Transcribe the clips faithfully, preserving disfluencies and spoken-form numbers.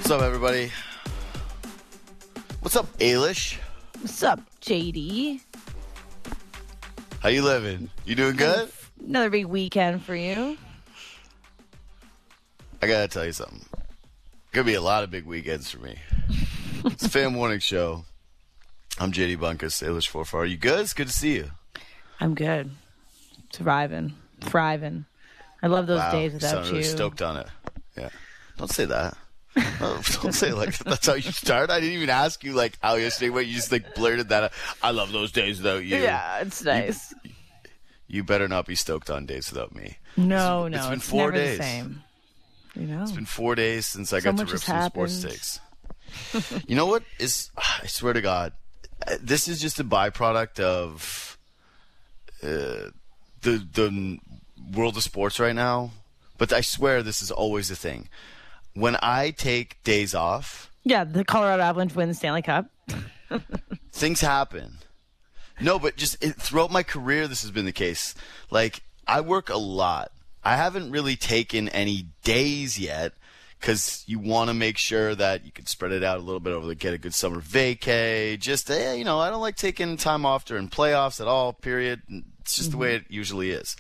What's up, everybody? What's up, Ailish? What's up, J D? How you living? You doing good? Another big weekend for you. I gotta tell you something. Gonna be a lot of big weekends for me. It's a Fan Morning Show. I'm J D Bunkus, Ailish four four. Are you good? It's good to see you. I'm good. Surviving. Thriving. I love those Wow, days without sound you. really stoked on it. Yeah. Don't say that. No, don't say it like that's how you start. I didn't even ask you like how yesterday went. You just like blurted that out. I love those days without you. Yeah, it's nice. You, you better not be stoked on days without me. No, it's, no, it's been it's four never days. the same. You know, it's been four days since I So got to much rip has some sports happened. takes. You know what is? I swear to God, this is just a byproduct of uh, the the world of sports right now. But I swear this is always a thing. When I take days off, yeah, the Colorado Avalanche win the Stanley Cup. things happen. No, but just it, throughout my career, this has been the case. Like, I work a lot. I haven't really taken any days yet because you want to make sure that you can spread it out a little bit over the get a good summer vacay. Just, eh, you know, I don't like taking time off during playoffs at all, period. It's just mm-hmm. the way it usually is.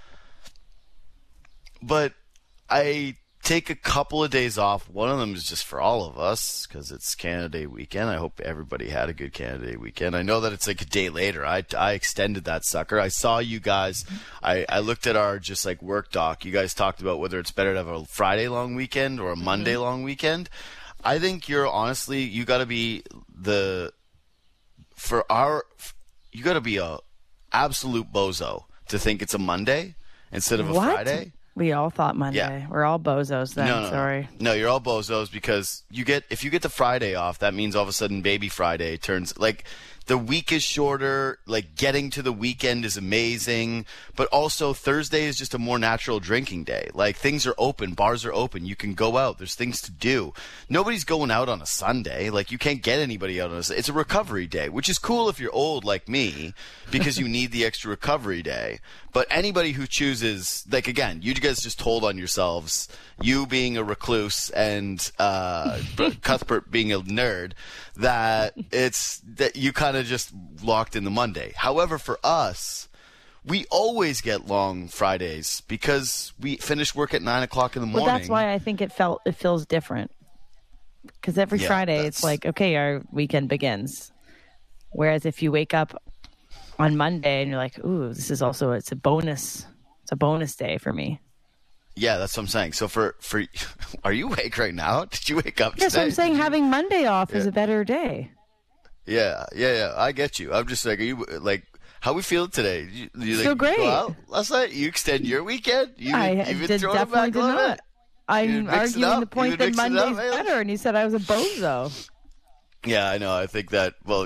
But I take a couple of days off. One of them is just for all of us because it's Canada Day weekend. I hope everybody had a good Canada Day weekend. I know that it's like a day later. I, I extended that sucker. I saw you guys. I, I looked at our just like work doc. You guys talked about whether it's better to have a Friday long weekend or a Monday mm-hmm. long weekend. I think you're honestly, you got to be the, for our, you got to be a absolute bozo to think it's a Monday instead of a what? Friday. We all thought Monday. Yeah. We're all bozos then. No, no, Sorry. No, you're all bozos because you get if you get the Friday off, that means all of a sudden Baby Friday turns like the week is shorter. Like getting to the weekend is amazing, but also Thursday is just a more natural drinking day. Like things are open, bars are open, you can go out. There's things to do. Nobody's going out on a Sunday. Like you can't get anybody out on a Sunday. It's a recovery day, which is cool if you're old like me because you need the extra recovery day. But anybody who chooses, like again, you guys just told on yourselves, you being a recluse and uh, Cuthbert being a nerd, that it's that you kind of just locked in the Monday. However, for us, we always get long Fridays because we finish work at nine o'clock in the morning. Well, that's why I think it felt it feels different because every yeah, Friday that's... it's like, okay, our weekend begins. Whereas if you wake up on Monday and you're like, ooh, this is also it's a bonus. It's a bonus day for me. Yeah, that's what I'm saying. So for for are you awake right now? Did you wake up today? Yes, I'm saying you... having Monday off yeah. is a better day. Yeah, yeah, yeah. I get you. I'm just like, are you like, how we feel today? You, you feel like, great. Go out last night? You extend your weekend? You, I you've been did, throwing definitely it back did a little not. bit? I'm arguing the point that Monday's better, and you said I was a bozo. Yeah, I know. I think that, well,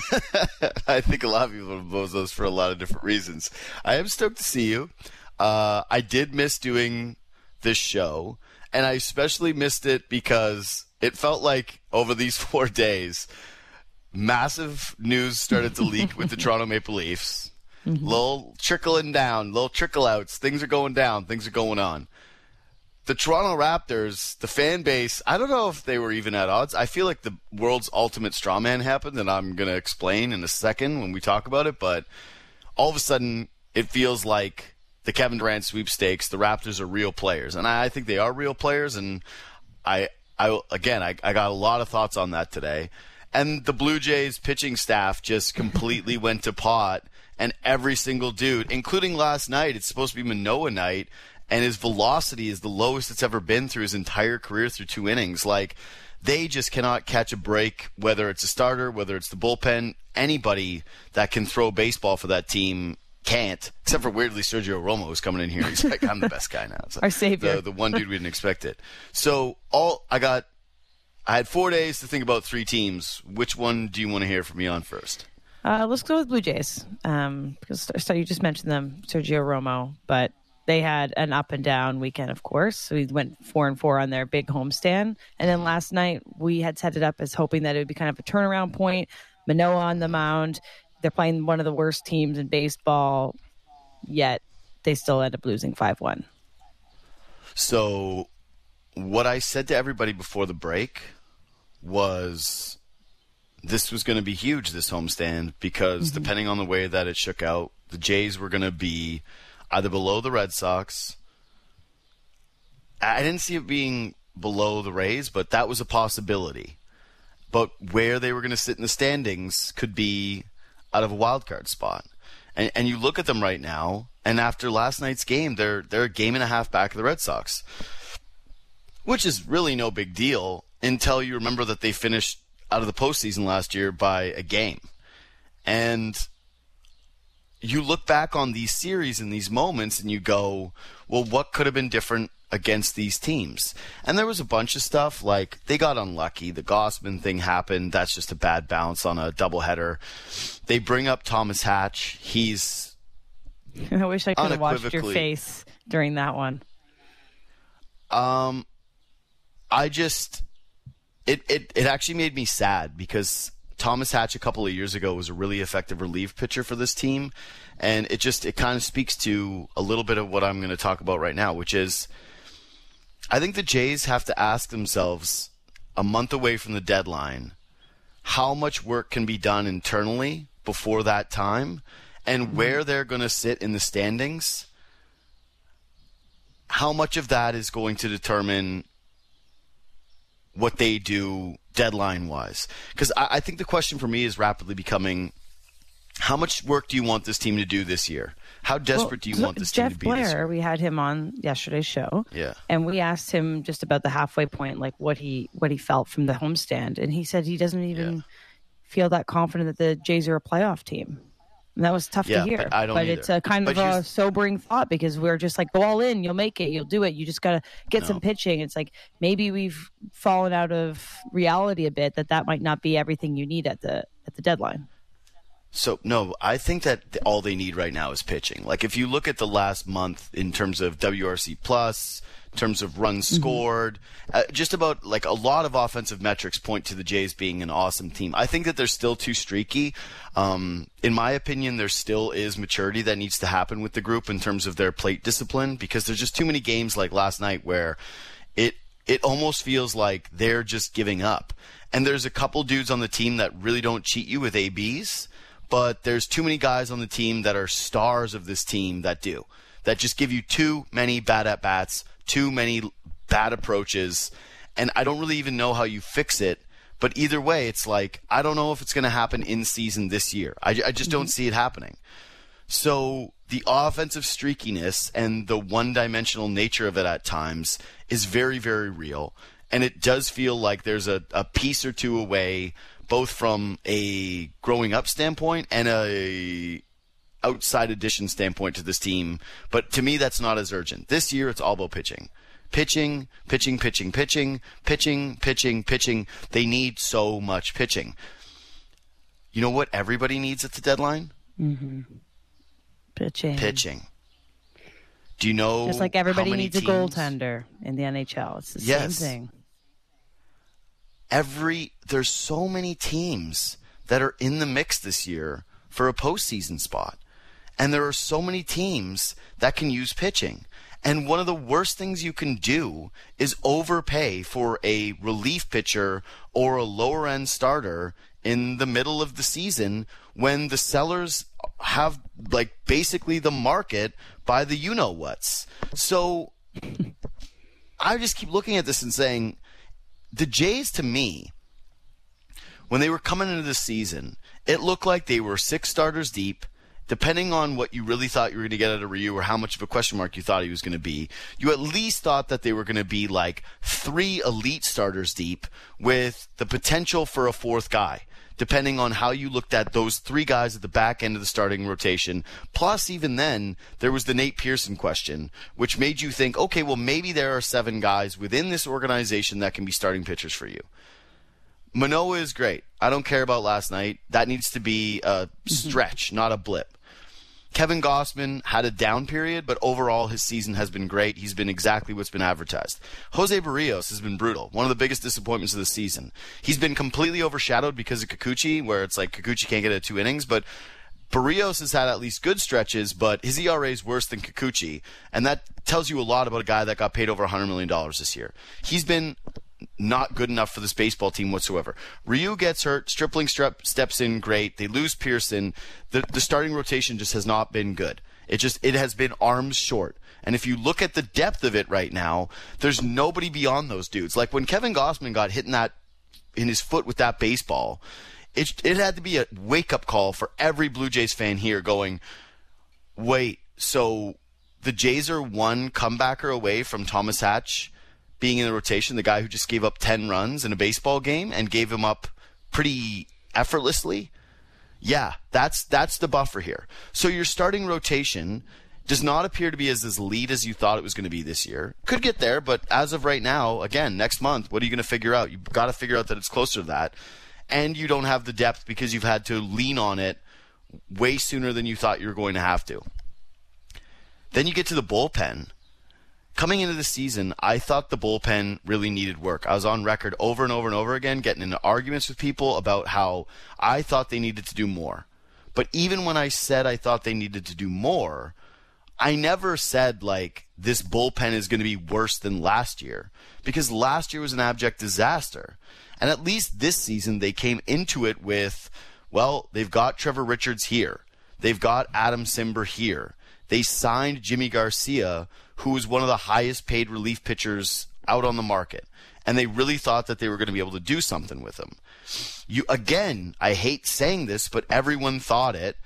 I think a lot of people are bozos for a lot of different reasons. I am stoked to see you. Uh, I did miss doing this show, and I especially missed it because it felt like over these four days, massive news started to leak with the Toronto Maple Leafs. Mm-hmm. Little trickling down, little trickle outs. Things are going down. Things are going on. The Toronto Raptors, the fan base, I don't know if they were even at odds. I feel like the world's ultimate straw man happened, and I'm going to explain in a second when we talk about it. But all of a sudden, it feels like the Kevin Durant sweepstakes, the Raptors are real players. And I think they are real players. And I, I again, I, I got a lot of thoughts on that today. And the Blue Jays pitching staff just completely went to pot. And every single dude, including last night, it's supposed to be Manoah night. And his velocity is the lowest it's ever been through his entire career through two innings. Like, they just cannot catch a break, whether it's a starter, whether it's the bullpen. Anybody that can throw a baseball for that team can't, except for weirdly Sergio Romo who's coming in here. He's like, I'm the best guy now. So our savior. The, the one dude we didn't expect it. So all I got, I had four days to think about three teams. Which one do you want to hear from me on first? Uh, let's go with Blue Jays. Um, because so you just mentioned them, Sergio Romo, but they had an up and down weekend, of course. So we went four and four on their big homestand. And then last night we had set it up as hoping that it would be kind of a turnaround point. Manoah on the mound. They're playing one of the worst teams in baseball, yet they still end up losing five one. So what I said to everybody before the break was this was going to be huge, this homestand, because mm-hmm. depending on the way that it shook out, the Jays were going to be either below the Red Sox. I didn't see it being below the Rays, but that was a possibility. But where they were going to sit in the standings could be out of a wild card spot. And, and you look at them right now, and after last night's game, they're they're a game and a half back of the Red Sox, which is really no big deal until you remember that they finished out of the postseason last year by a game. And you look back on these series and these moments and you go, well, what could have been different against these teams? And there was a bunch of stuff, like they got unlucky. The Gausman thing happened. That's just a bad bounce on a doubleheader. They bring up Thomas Hatch. He's I wish I could have watched your face during that one. Um, I just it, it it actually made me sad because Thomas Hatch a couple of years ago was a really effective relief pitcher for this team, and it just it kind of speaks to a little bit of what I'm going to talk about right now, which is I think the Jays have to ask themselves a month away from the deadline how much work can be done internally before that time, and mm-hmm. where they're going to sit in the standings. How much of that is going to determine what they do deadline-wise? Because I, I think the question for me is rapidly becoming, how much work do you want this team to do this year? How desperate well, do you want this Jeff team to be Blair, this year? We had him on yesterday's show. Yeah. And we asked him just about the halfway point, like what he what he felt from the homestand. And he said he doesn't even yeah. feel that confident that the Jays are a playoff team. And that was tough yeah, to hear. I don't but either. It's a kind but of a sobering thought because we're just like, go all in, you'll make it, you'll do it. You just got to get no. some pitching. It's like maybe we've fallen out of reality a bit that that might not be everything you need at the at the deadline. So, no, I think that all they need right now is pitching. Like, if you look at the last month in terms of W R C plus, in terms of runs scored, mm-hmm. uh, just about, like, a lot of offensive metrics point to the Jays being an awesome team. I think that they're still too streaky. Um, in my opinion, there still is maturity that needs to happen with the group in terms of their plate discipline, because there's just too many games like last night where it it almost feels like they're just giving up. And there's a couple dudes on the team that really don't cheat you with A Bs, but there's too many guys on the team that are stars of this team that do. That just give you too many bad at-bats, too many bad approaches, and I don't really even know how you fix it. But either way, it's like, I don't know if it's going to happen in season this year. I, I just don't see it happening. So the offensive streakiness and the one-dimensional nature of it at times is very, very real. And it does feel like there's a, a piece or two away, both from a growing up standpoint and a outside addition standpoint to this team. But to me, that's not as urgent. This year, it's all about pitching. Pitching, pitching, pitching, pitching, pitching, pitching, pitching. They need so much pitching. You know what everybody needs at the deadline? Mm-hmm. Pitching. Pitching. Do you know Just like everybody how many needs teams? a goaltender in the N H L. It's the yes. same thing. Every there's so many teams that are in the mix this year for a postseason spot. And there are so many teams that can use pitching. And one of the worst things you can do is overpay for a relief pitcher or a lower end starter in the middle of the season when the sellers have like basically the market by the you know whats. So I just keep looking at this and saying, the Jays, to me, when they were coming into this season, it looked like they were six starters deep. Depending on what you really thought you were going to get out of Ryu or how much of a question mark you thought he was going to be, you at least thought that they were going to be like three elite starters deep with the potential for a fourth guy, depending on how you looked at those three guys at the back end of the starting rotation. Plus, even then, there was the Nate Pearson question, which made you think, okay, well, maybe there are seven guys within this organization that can be starting pitchers for you. Manoah is great. I don't care about last night. That needs to be a stretch, not a blip. Kevin Gausman had a down period, but overall his season has been great. He's been exactly what's been advertised. Jose Barrios has been brutal. One of the biggest disappointments of the season. He's been completely overshadowed because of Kikuchi, where it's like Kikuchi can't get it at two innings, but Barrios has had at least good stretches, but his E R A is worse than Kikuchi, and that tells you a lot about a guy that got paid over one hundred million dollars this year. He's been not good enough for this baseball team whatsoever. Ryu gets hurt. Stripling strep, steps in great. They lose Pearson. The, the starting rotation just has not been good. It just it has been arms short. And if you look at the depth of it right now, there's nobody beyond those dudes. Like when Kevin Gausman got hit in that in his foot with that baseball, it it had to be a wake-up call for every Blue Jays fan here going, wait, so the Jays are one comebacker away from Thomas Hatch being in the rotation, the guy who just gave up ten runs in a baseball game and gave him up pretty effortlessly? Yeah, that's that's the buffer here. So your starting rotation does not appear to be as, as elite as you thought it was going to be this year. Could get there, but as of right now, again, next month, what are you going to figure out? You've got to figure out that it's closer to that. And you don't have the depth because you've had to lean on it way sooner than you thought you were going to have to. Then you get to the bullpen. Coming into the season, I thought the bullpen really needed work. I was on record over and over and over again getting into arguments with people about how I thought they needed to do more. But even when I said I thought they needed to do more, I never said, like, this bullpen is going to be worse than last year, because last year was an abject disaster. And at least this season, they came into it with, well, they've got Trevor Richards here. They've got Adam Cimber here. They signed Jimmy Garcia, who was one of the highest paid relief pitchers out on the market. And they really thought that they were going to be able to do something with him. You, again, I hate saying this, but everyone thought it.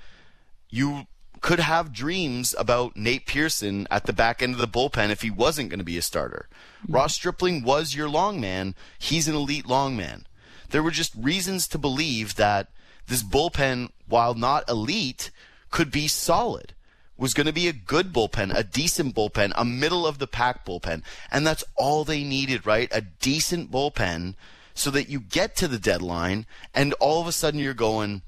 You could have dreams about Nate Pearson at the back end of the bullpen if he wasn't going to be a starter. Mm-hmm. Ross Stripling was your long man. He's an elite long man. There were just reasons to believe that this bullpen, while not elite, could be solid. Was going to be a good bullpen, a decent bullpen, a middle-of-the-pack bullpen. And that's all they needed, right? A decent bullpen so that you get to the deadline and all of a sudden you're going,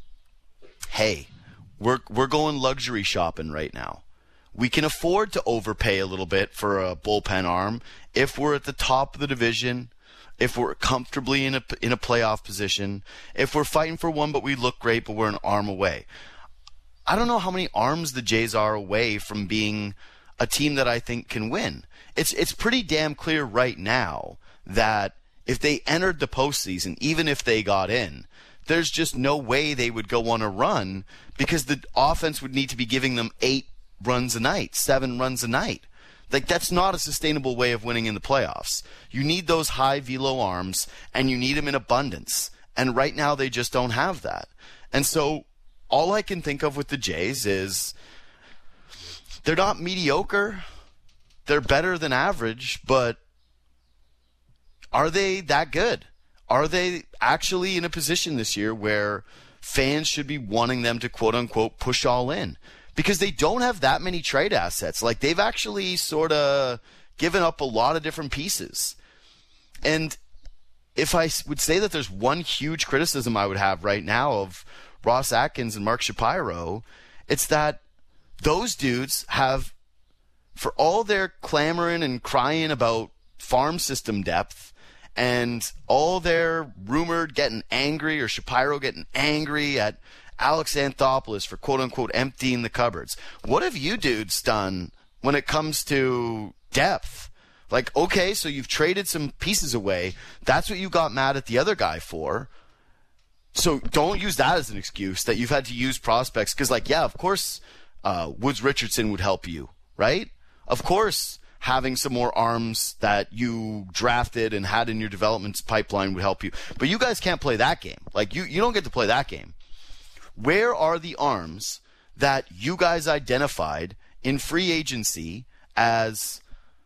hey, we're we're going luxury shopping right now. We can afford to overpay a little bit for a bullpen arm if we're at the top of the division, if we're comfortably in a, in a playoff position, if we're fighting for one but we look great but we're an arm away. I don't know how many arms the Jays are away from being a team that I think can win. It's it's pretty damn clear right now that if they entered the postseason, even if they got in, there's just no way they would go on a run because the offense would need to be giving them eight runs a night, seven runs a night. Like, that's not a sustainable way of winning in the playoffs. You need those high velo arms, and you need them in abundance. And right now they just don't have that. And so all I can think of with the Jays is they're not mediocre. They're better than average, but are they that good? Are they actually in a position this year where fans should be wanting them to, quote-unquote, push all in? Because they don't have that many trade assets. Like, they've actually sort of given up a lot of different pieces. And if I would say that there's one huge criticism I would have right now of Ross Atkins and Mark Shapiro, it's that those dudes have, for all their clamoring and crying about farm system depth and all their rumored getting angry or Shapiro getting angry at Alex Anthopoulos for quote-unquote emptying the cupboards, what have you dudes done when it comes to depth? Like, okay, so you've traded some pieces away. That's what you got mad at the other guy for. So don't use that as an excuse that you've had to use prospects. Because, like, yeah, of course uh, Woods Richardson would help you, right? Of course having some more arms that you drafted and had in your development pipeline would help you. But you guys can't play that game. Like, you, you don't get to play that game. Where are the arms that you guys identified in free agency as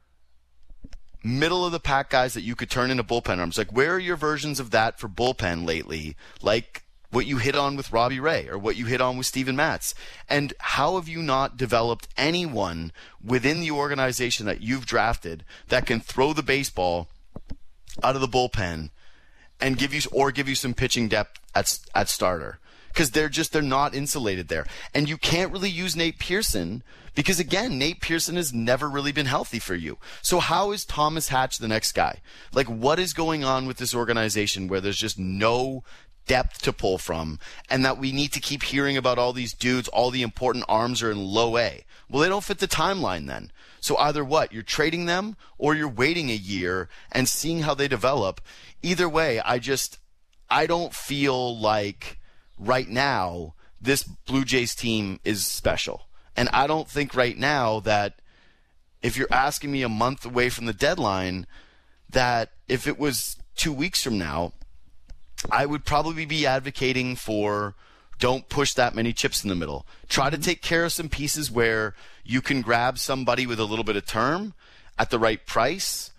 middle-of-the-pack guys that you could turn into bullpen arms? Like, where are your versions of that for bullpen lately? Like what you hit on with Robbie Ray or what you hit on with Steven Matz? And how have you not developed anyone within the organization that you've drafted that can throw the baseball out of the bullpen and give you or give you some pitching depth at at starter? Because they're just they're not insulated there. And you can't really use Nate Pearson because, again, Nate Pearson has never really been healthy for you. So how is Thomas Hatch the next guy? Like, what is going on with this organization where there's just no depth to pull from, and that we need to keep hearing about all these dudes, all the important arms are in low A. Well, they don't fit the timeline then. So either what, you're trading them or you're waiting a year and seeing how they develop. Either way, I just, I don't feel like right now this Blue Jays team is special. And I don't think right now that if you're asking me a month away from the deadline, that if it was two weeks from now, I would probably be advocating for don't push that many chips in the middle. Try to take care of some pieces where you can grab somebody with a little bit of term at the right price,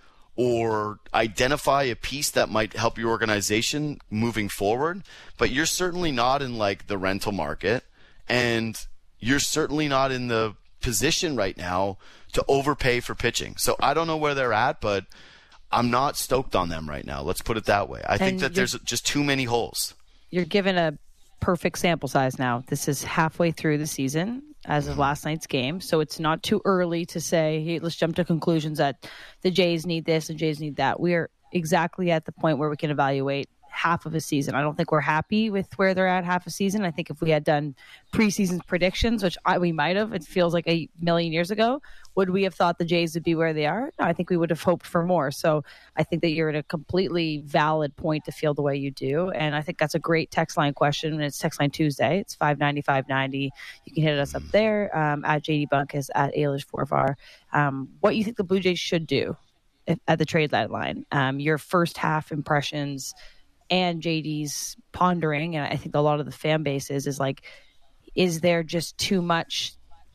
or identify a piece that might help your organization moving forward. But you're certainly not in like the rental market, and you're certainly not in the position right now to overpay for pitching. So I don't know where they're at, but I'm not stoked on them right now. Let's put it that way. I and think that there's just too many holes. You're given a perfect sample size now. This is halfway through the season as of last night's game. So it's not too early to say, hey, let's jump to conclusions that the Jays need this and Jays need that. We are exactly at the point where we can evaluate half of a season. I don't think we're happy with where they're at half a season. I think if we had done preseason predictions, which I, we might have, it feels like a million years ago, would we have thought the Jays would be where they are? No, I think we would have hoped for more. So I think that you're at a completely valid point to feel the way you do. And I think that's a great text line question. And it's text line Tuesday. It's five ninety, five ninety. You can hit us up there um, at J D Bunkus, at Ailish Forvar. Um, what you think the Blue Jays should do at, at the trade deadline. Um, your first half impressions and J D's pondering, and I think a lot of the fan base is, is like, is there just too much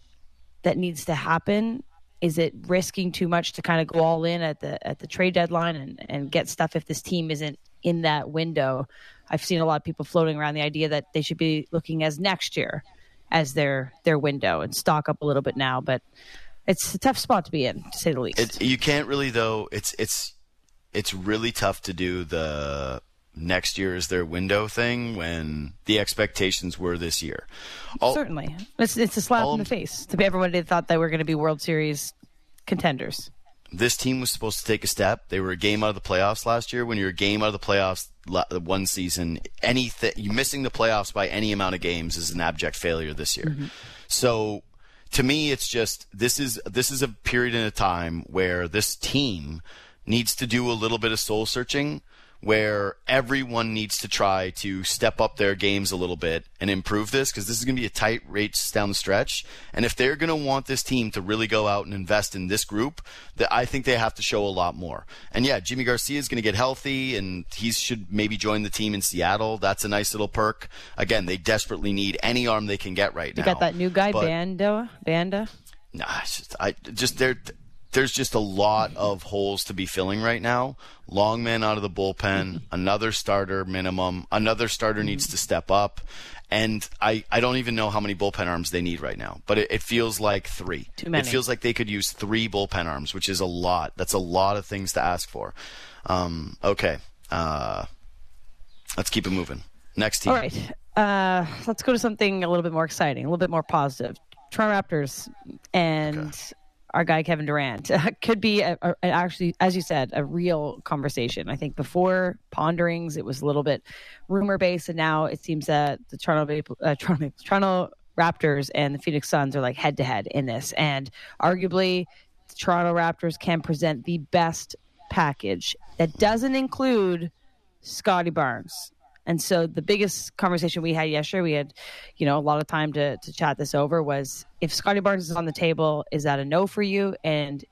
that needs to happen? Is it risking too much to kind of go all in at the at the trade deadline and, and get stuff if this team isn't in that window? I've seen a lot of people floating around the idea that they should be looking as next year as their their window and stock up a little bit now, but it's a tough spot to be in, to say the least. It, you can't really, though. It's it's it's really tough to do the next year is their window thing when the expectations were this year. All, Certainly. It's, it's a slap in the face to everyone that thought they were going to be World Series contenders. This team was supposed to take a step. They were a game out of the playoffs last year. When you're a game out of the playoffs one season, anything, you missing the playoffs by any amount of games is an abject failure this year. Mm-hmm. So to me, it's just this is this is a period in a time where this team needs to do a little bit of soul searching, where everyone needs to try to step up their games a little bit and improve this, because this is going to be a tight race down the stretch. And if they're going to want this team to really go out and invest in this group, that I think they have to show a lot more. And yeah, Jimmy Garcia is going to get healthy, and he should maybe join the team in Seattle. That's a nice little perk. Again, they desperately need any arm they can get right you now. You got that new guy, but, Banda? Banda? Nah, it's just, I just they're. There's just a lot of holes to be filling right now. Long man out of the bullpen, another starter minimum, another starter needs to step up. And I, I don't even know how many bullpen arms they need right now, but it, it feels like three. Too many. It feels like they could use three bullpen arms, which is a lot. That's a lot of things to ask for. Um, okay. Uh, let's keep it moving. Next team. All right. Uh, let's go to something a little bit more exciting, a little bit more positive. Toronto Raptors and... Okay. Our guy Kevin Durant uh, could be a, a, actually, as you said, a real conversation. I think before ponderings, it was a little bit rumor based, and now it seems that the Toronto uh, Toronto, Toronto Raptors and the Phoenix Suns are like head to head in this, and arguably, the Toronto Raptors can present the best package that doesn't include Scotty Barnes. And so the biggest conversation we had yesterday, we had, you know, a lot of time to, to chat this over, was if Scotty Barnes is on the table, is that a no for you? And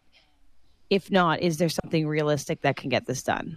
if not, is there something realistic that can get this done?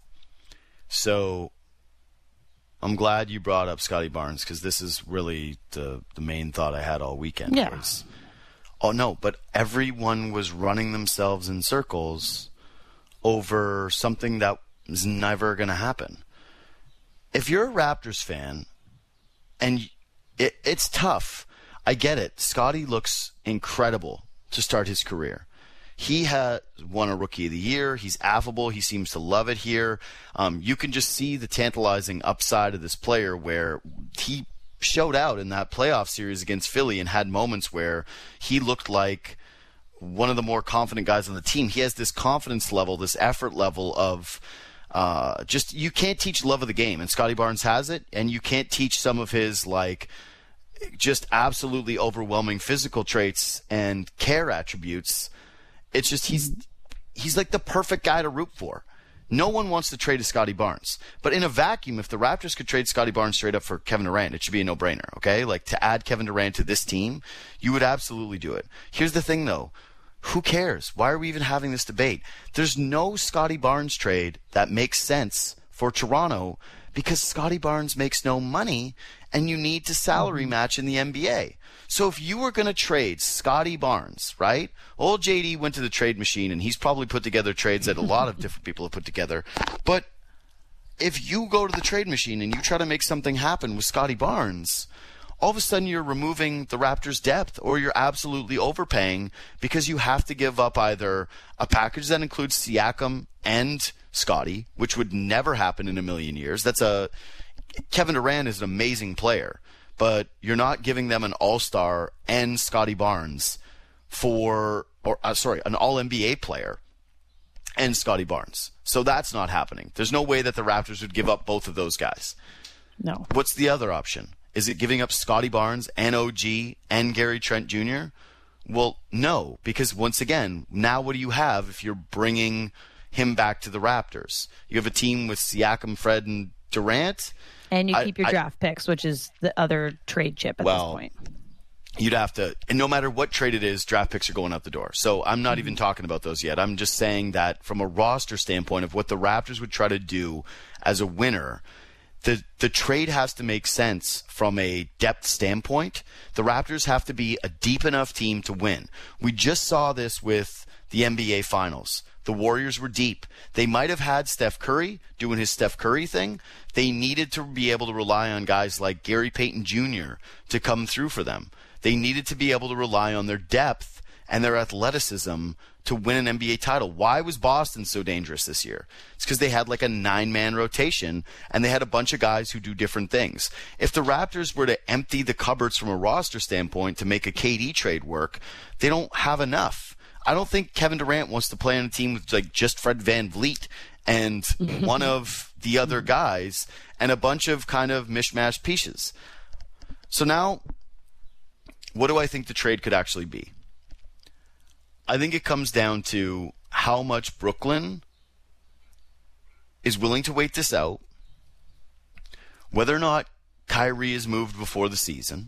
So I'm glad you brought up Scotty Barnes, because this is really the, the main thought I had all weekend. Yeah. Was, oh, no, but everyone was running themselves in circles over something that is never going to happen. If you're a Raptors fan, and it, it's tough, I get it. Scotty looks incredible to start his career. He has won a Rookie of the Year. He's affable. He seems to love it here. Um, you can just see the tantalizing upside of this player, where he showed out in that playoff series against Philly and had moments where he looked like one of the more confident guys on the team. He has this confidence level, this effort level of Uh, just you can't teach love of the game, and Scotty Barnes has it, and you can't teach some of his like just absolutely overwhelming physical traits and care attributes. It's just he's he's like the perfect guy to root for. No one wants to trade a Scotty Barnes. But in a vacuum, if the Raptors could trade Scotty Barnes straight up for Kevin Durant, it should be a no-brainer, okay? Like, to add Kevin Durant to this team, you would absolutely do it. Here's the thing, though. Who cares? Why are we even having this debate? There's no Scotty Barnes trade that makes sense for Toronto because Scotty Barnes makes no money, and you need to salary match in the N B A. So if you were going to trade Scotty Barnes, right? Old J D went to the trade machine, and he's probably put together trades that a lot of different people have put together. But if you go to the trade machine and you try to make something happen with Scotty Barnes, all of a sudden you're removing the Raptors' depth, or you're absolutely overpaying because you have to give up either a package that includes Siakam and Scotty, which would never happen in a million years. That's a Kevin Durant is an amazing player, but you're not giving them an all-star and Scotty Barnes for, or uh, sorry, an all N B A player and Scotty Barnes. So that's not happening. There's no way that the Raptors would give up both of those guys. No. What's the other option? Is it giving up Scotty Barnes and O G and Gary Trent Junior? Well, no, because once again, now what do you have if you're bringing him back to the Raptors? You have a team with Siakam, Fred, and Durant. And you I, keep your I, draft picks, which is the other trade chip at well, this point. You'd have to, and no matter what trade it is, draft picks are going out the door. So I'm not mm-hmm. even talking about those yet. I'm just saying that from a roster standpoint of what the Raptors would try to do as a winner, the the trade has to make sense from a depth standpoint. The Raptors have to be a deep enough team to win. We just saw this with the N B A Finals. The Warriors were deep. They might have had Steph Curry doing his Steph Curry thing. They needed to be able to rely on guys like Gary Payton Junior to come through for them. They needed to be able to rely on their depth and their athleticism to win an N B A title. Why was Boston so dangerous this year? It's because they had like a nine-man rotation, and they had a bunch of guys who do different things. If the Raptors were to empty the cupboards from a roster standpoint to make a K D trade work, they don't have enough. I don't think Kevin Durant wants to play on a team with like just Fred VanVleet and one of the other guys and a bunch of kind of mishmash pieces. So now, what do I think the trade could actually be? I think it comes down to how much Brooklyn is willing to wait this out, whether or not Kyrie is moved before the season,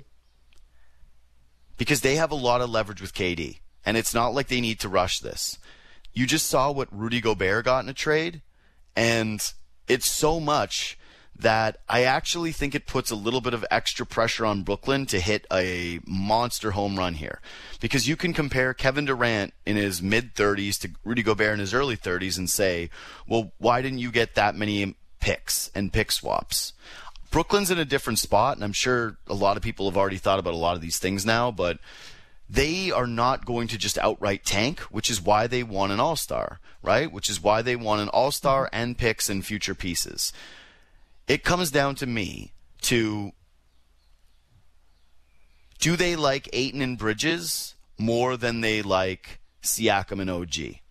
because they have a lot of leverage with K D. And it's not like they need to rush this. You just saw what Rudy Gobert got in a trade, and it's so much that I actually think it puts a little bit of extra pressure on Brooklyn to hit a monster home run here. Because you can compare Kevin Durant in his mid-thirties to Rudy Gobert in his early thirties and say, well, why didn't you get that many picks and pick swaps? Brooklyn's in a different spot, and I'm sure a lot of people have already thought about a lot of these things now, but they are not going to just outright tank, which is why they won an all-star, right? Which is why they won an all-star and picks and future pieces. It comes down to me to, do they like Ayton and Bridges more than they like Siakam and O G?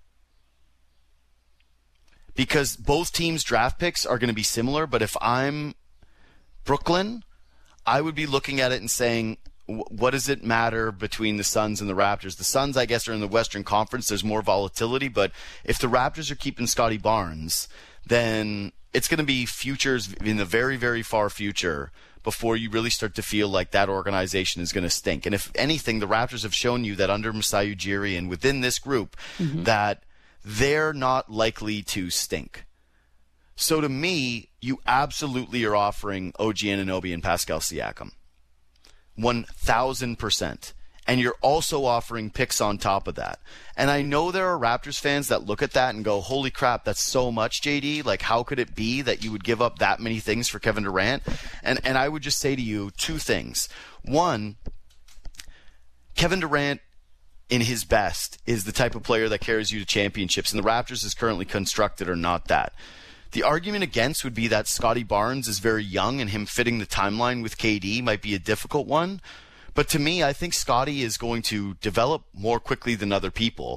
Because both teams' draft picks are going to be similar, but if I'm Brooklyn, I would be looking at it and saying, what does it matter between the Suns and the Raptors? The Suns, I guess, are in the Western Conference. There's more volatility. But if the Raptors are keeping Scotty Barnes, then it's going to be futures in the very, very far future before you really start to feel like that organization is going to stink. And if anything, the Raptors have shown you that under Masai Ujiri and within this group mm-hmm. that they're not likely to stink. So to me, you absolutely are offering O G Anunoby and Pascal Siakam. one thousand percent. And you're also offering picks on top of that. And I know there are Raptors fans that look at that and go, holy crap, that's so much, J D. Like, how could it be that you would give up that many things for Kevin Durant? And and I would just say to you two things. One, Kevin Durant, in his best, is the type of player that carries you to championships. And the Raptors, as currently constructed, are not that. The argument against would be that Scotty Barnes is very young and him fitting the timeline with K D might be a difficult one. But to me, I think Scotty is going to develop more quickly than other people.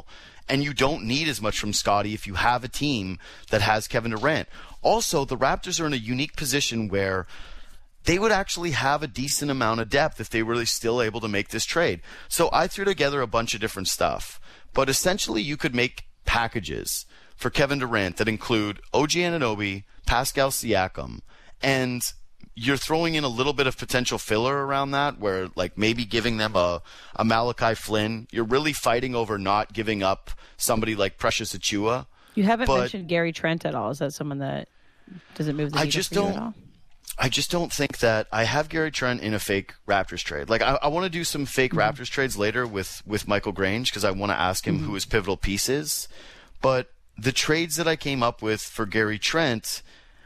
And you don't need as much from Scotty if you have a team that has Kevin Durant. Also, the Raptors are in a unique position where they would actually have a decent amount of depth if they were really still able to make this trade. So I threw together a bunch of different stuff. But essentially, you could make packages for Kevin Durant that include O G Anunoby, Pascal Siakam, and you're throwing in a little bit of potential filler around that where like maybe giving them a, a Malachi Flynn. You're really fighting over not giving up somebody like Precious Achiuwa. You haven't but mentioned Gary Trent at all. Is that someone that doesn't move the needle I just for you don't, at all? I just don't think that I have Gary Trent in a fake Raptors trade. Like I, I want to do some fake mm-hmm. Raptors trades later with, with Michael Grange because I want to ask him mm-hmm. who his pivotal piece is. But the trades that I came up with for Gary Trent,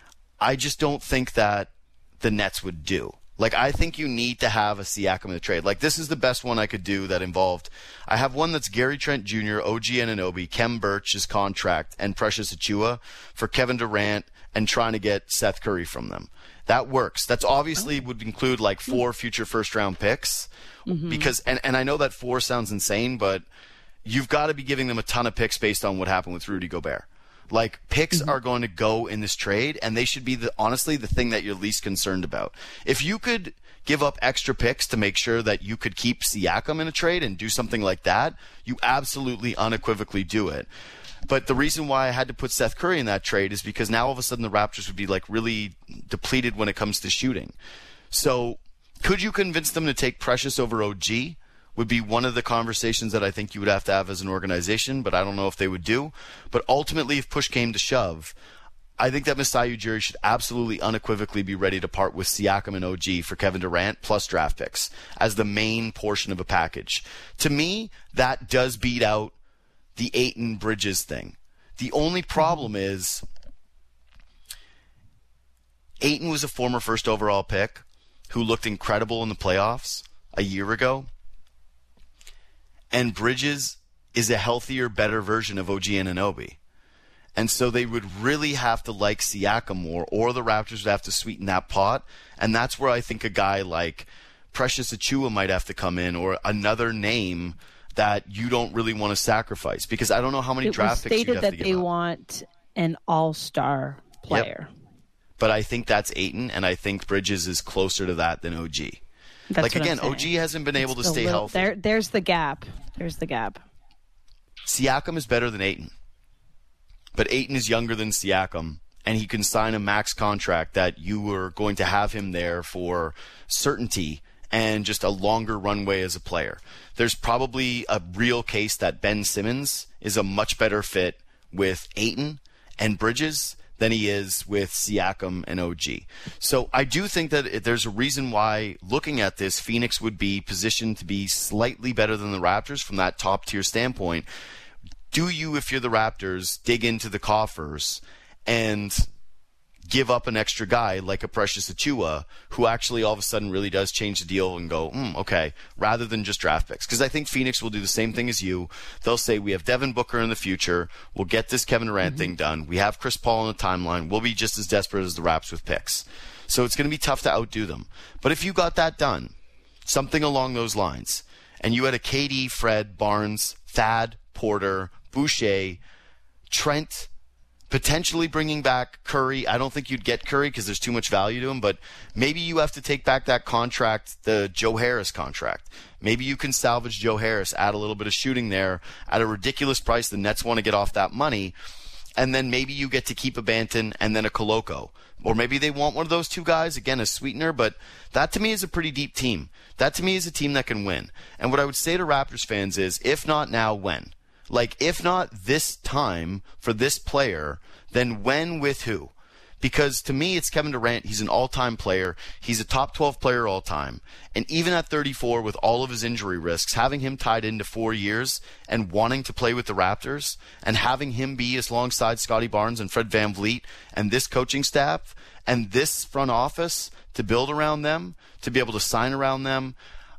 I just don't think that the Nets would do. Like, I think you need to have a Siakam in the trade. Like, this is the best one I could do that involved. I have one that's Gary Trent Junior, O G Anunoby, Kem Birch's contract, and Precious Achiuwa for Kevin Durant and trying to get Seth Curry from them. That works. That's obviously would include like four future first round picks mm-hmm. because, and, and I know that four sounds insane, but you've got to be giving them a ton of picks based on what happened with Rudy Gobert. Like, picks mm-hmm. are going to go in this trade, and they should be, the honestly, the thing that you're least concerned about. If you could give up extra picks to make sure that you could keep Siakam in a trade and do something like that, you absolutely unequivocally do it. But the reason why I had to put Seth Curry in that trade is because now all of a sudden the Raptors would be, like, really depleted when it comes to shooting. So could you convince them to take Precious over O G? Would be one of the conversations that I think you would have to have as an organization, but I don't know if they would do. But ultimately, if push came to shove, I think that Masai Ujiri should absolutely unequivocally be ready to part with Siakam and O G for Kevin Durant plus draft picks as the main portion of a package. To me, that does beat out the Ayton Bridges thing. The only problem is Ayton was a former first overall pick who looked incredible in the playoffs a year ago. And Bridges is a healthier, better version of O G Anunoby. And so they would really have to like Siakam more, or the Raptors would have to sweeten that pot. And that's where I think a guy like Precious Achiuwa might have to come in, or another name that you don't really want to sacrifice. Because I don't know how many it draft picks you'd have to give up. It was stated that they want an all-star player. Yep. But I think that's Ayton, and I think Bridges is closer to that than O G. That's like, again, O G hasn't been able to stay little, healthy. There, there's the gap. There's the gap. Siakam is better than Ayton. But Ayton is younger than Siakam, and he can sign a max contract that you were going to have him there for certainty and just a longer runway as a player. There's probably a real case that Ben Simmons is a much better fit with Ayton and Bridges than he is with Siakam and O G. So I do think that there's a reason why, looking at this, Phoenix would be positioned to be slightly better than the Raptors from that top-tier standpoint. Do you, if you're the Raptors, dig into the coffers and give up an extra guy like a Precious Achiuwa, who actually all of a sudden really does change the deal and go, mm, okay, rather than just draft picks? Because I think Phoenix will do the same thing as you. They'll say, we have Devin Booker in the future. We'll get this Kevin Durant mm-hmm. thing done. We have Chris Paul on the timeline. We'll be just as desperate as the Raps with picks. So it's going to be tough to outdo them. But if you got that done, something along those lines, and you had a K D, Fred, Barnes, Thad, Porter, Boucher, Trent, potentially bringing back Curry. I don't think you'd get Curry because there's too much value to him, but maybe you have to take back that contract, the Joe Harris contract. Maybe you can salvage Joe Harris, add a little bit of shooting there at a ridiculous price. The Nets want to get off that money, and then maybe you get to keep a Banton and then a Koloko. Or maybe they want one of those two guys, again, as sweetener, but that to me is a pretty deep team. That to me is a team that can win. And what I would say to Raptors fans is, if not now, when? Like, if not this time for this player, then when with who? Because to me, it's Kevin Durant. He's an all-time player. He's a top twelve player all-time. And even at thirty-four, with all of his injury risks, having him tied into four years and wanting to play with the Raptors and having him be alongside Scotty Barnes and Fred VanVleet and this coaching staff and this front office to build around them, to be able to sign around them,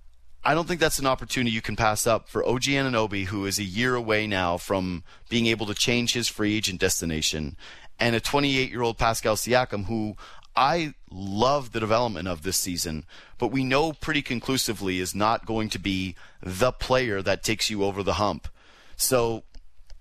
I don't think that's an opportunity you can pass up for O G Anunoby, who is a year away now from being able to change his free agent destination, and a twenty-eight-year-old Pascal Siakam, who I love the development of this season, but we know pretty conclusively is not going to be the player that takes you over the hump. So